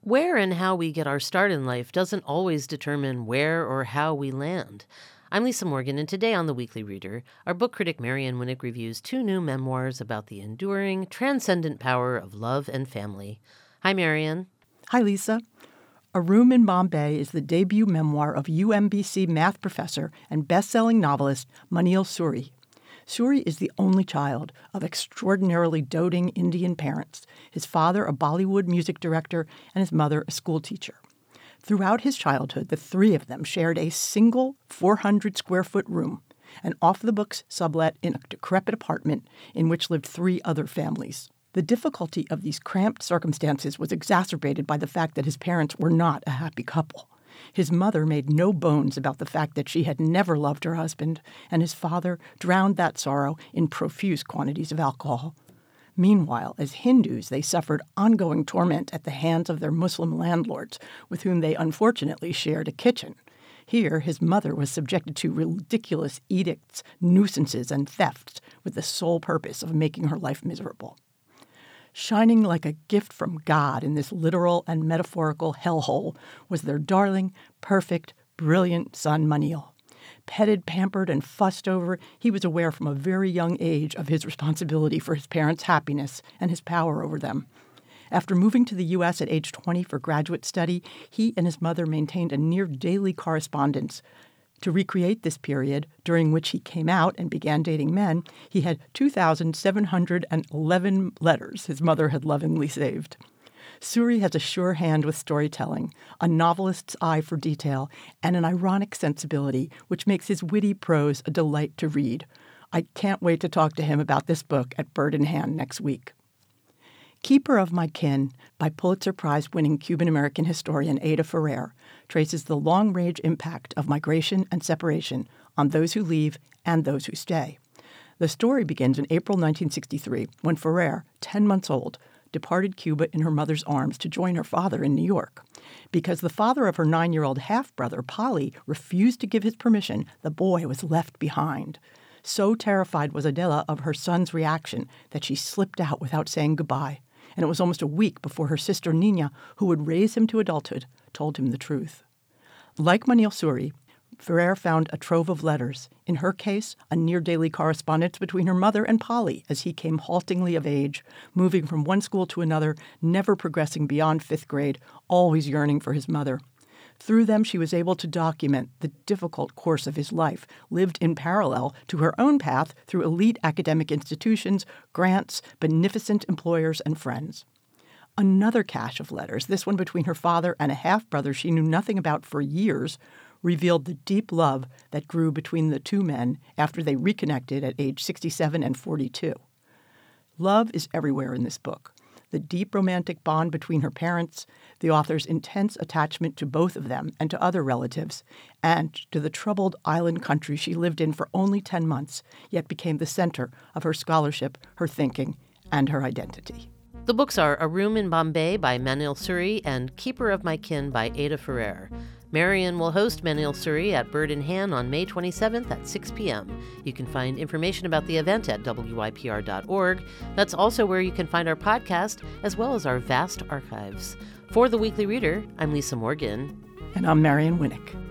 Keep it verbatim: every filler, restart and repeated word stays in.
Where and how we get our start in life doesn't always determine where or how we land. I'm Lisa Morgan, and today on The Weekly Reader, our book critic Marianne Winnick reviews two new memoirs about the enduring, transcendent power of love and family. Hi, Marianne. Hi, Lisa. A Room in Bombay is the debut memoir of U M B C math professor and best-selling novelist Manil Suri. Suri is the only child of extraordinarily doting Indian parents, his father a Bollywood music director and his mother a schoolteacher. Throughout his childhood, the three of them shared a single four hundred square foot room, an off-the-books sublet in a decrepit apartment in which lived three other families. The difficulty of these cramped circumstances was exacerbated by the fact that his parents were not a happy couple. His mother made no bones about the fact that she had never loved her husband, and his father drowned that sorrow in profuse quantities of alcohol. Meanwhile, as Hindus, they suffered ongoing torment at the hands of their Muslim landlords, with whom they unfortunately shared a kitchen. Here, his mother was subjected to ridiculous edicts, nuisances, and thefts, with the sole purpose of making her life miserable. Shining like a gift from God in this literal and metaphorical hellhole was their darling, perfect, brilliant son Manil. Petted, pampered, and fussed over, he was aware from a very young age of his responsibility for his parents' happiness and his power over them. After moving to the U S at age twenty for graduate study, he and his mother maintained a near-daily correspondence. To recreate this period, during which he came out and began dating men, he had two thousand seven hundred eleven letters his mother had lovingly saved. Suri has a sure hand with storytelling, a novelist's eye for detail, and an ironic sensibility which makes his witty prose a delight to read. I can't wait to talk to him about this book at Bird in Hand next week. Keeper of My Kin, by Pulitzer Prize-winning Cuban-American historian Ada Ferrer, traces the long-range impact of migration and separation on those who leave and those who stay. The story begins in April nineteen sixty-three, when Ferrer, ten months old, departed Cuba in her mother's arms to join her father in New York. Because the father of her nine-year-old half-brother, Polly, refused to give his permission, the boy was left behind. So terrified was Adela of her son's reaction that she slipped out without saying goodbye. And it was almost a week before her sister Nina, who would raise him to adulthood, told him the truth. Like Manil Suri, Ferrer found a trove of letters, in her case, a near-daily correspondence between her mother and Polly as he came haltingly of age, moving from one school to another, never progressing beyond fifth grade, always yearning for his mother. Through them, she was able to document the difficult course of his life, lived in parallel to her own path through elite academic institutions, grants, beneficent employers, and friends. Another cache of letters, this one between her father and a half-brother she knew nothing about for years, revealed the deep love that grew between the two men after they reconnected at age sixty-seven and forty-two. Love is everywhere in this book. The deep romantic bond between her parents, the author's intense attachment to both of them and to other relatives, and to the troubled island country she lived in for only ten months, yet became the center of her scholarship, her thinking, and her identity. The books are A Room in Bombay by Manil Suri and Keeper of My Kin by Ada Ferrer. Marianne will host Manil Suri at Bird in Hand on May twenty-seventh at six p.m. You can find information about the event at W I P R dot org. That's also where you can find our podcast, as well as our vast archives. For The Weekly Reader, I'm Lisa Morgan. And I'm Marianne Winnick.